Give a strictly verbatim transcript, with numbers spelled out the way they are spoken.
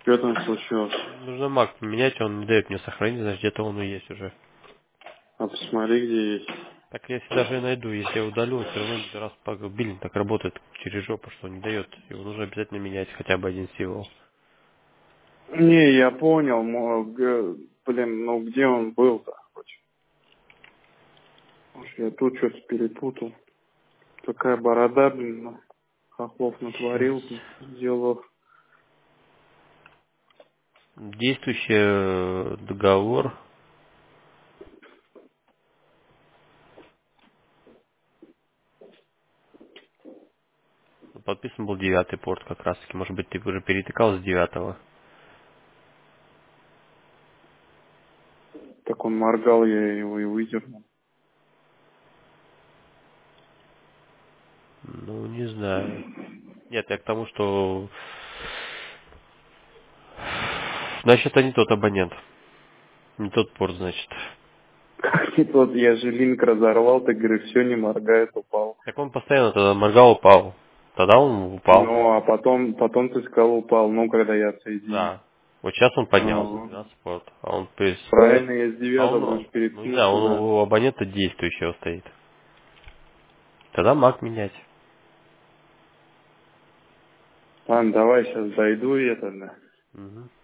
Что там случилось? Нужно мак менять, он не дает мне сохранить, значит где-то он и есть уже. А посмотри, где есть. Так если даже и найду, если я удалю, он все равно не раз пак- биллинг так работает через жопу, что не дает. Его нужно обязательно менять хотя бы один символ. Не, я понял, мо- г- блин, ну где он был-то хоть? Может, я тут что-то перепутал. Такая борода, блин, ну, хохлов Сейчас. натворил, делов. Действующий э, договор. Подписан был девятый порт как раз таки. Может быть, ты уже перетыкал с девятого. Так он моргал, я его и выдернул. Ну, не знаю. Нет, я к тому, что... Значит, это не тот абонент. Не тот порт, значит. И тот, я же линк разорвал, ты говоришь, все, не моргает, упал. Так он постоянно тогда моргал, упал. Тогда он упал. Ну, а потом, потом ты сказал, упал, ну, когда я отсоединил. Да. Вот сейчас он поднялся, Ну, двенадцать порт. А он, то есть... правильно, я с А девятого, он, значит, ну не переткнул знаю, он туда. у абонента действующего стоит. Тогда мак менять. Ладно, давай сейчас дойду и это, да. Угу.